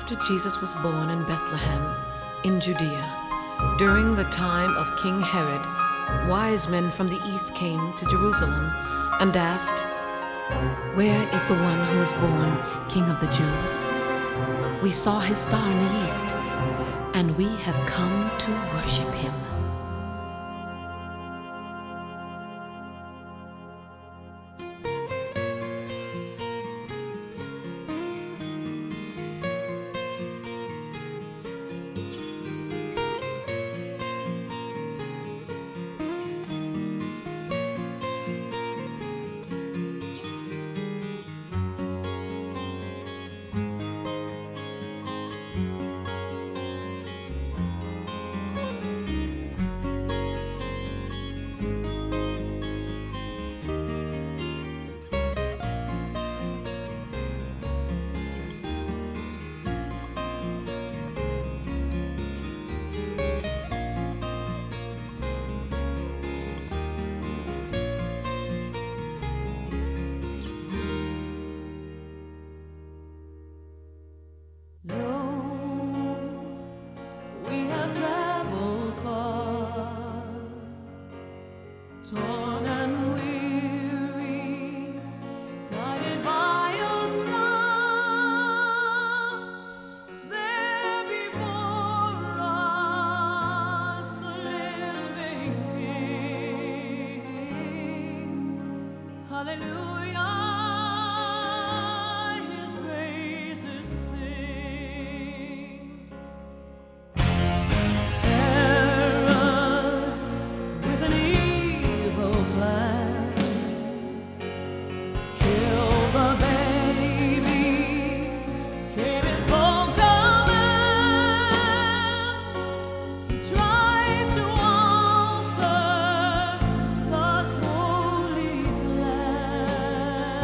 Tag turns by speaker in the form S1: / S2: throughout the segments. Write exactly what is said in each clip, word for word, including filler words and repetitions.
S1: After Jesus was born in Bethlehem, in Judea, during the time of King Herod, wise men from the east came to Jerusalem and asked, "Where is the one who is born King of the Jews? We saw his star in the east, and we have come to worship him."
S2: Torn and weary, guided by your star, there before us the living King. Hallelujah, his praises sing. Herod, with an evil plan, kill the babies, came his bold command. He tried to alter God's holy land.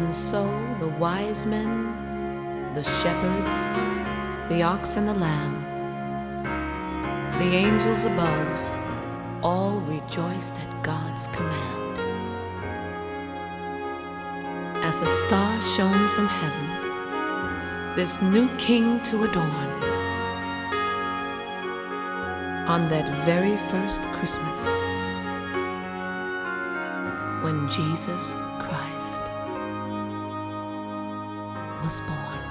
S1: And so the wise men, the shepherds, the ox and the lamb, the angels above, all rejoiced at God's command. As a star shone from heaven, this new king to adorn, on that very first Christmas, when Jesus Christ was born.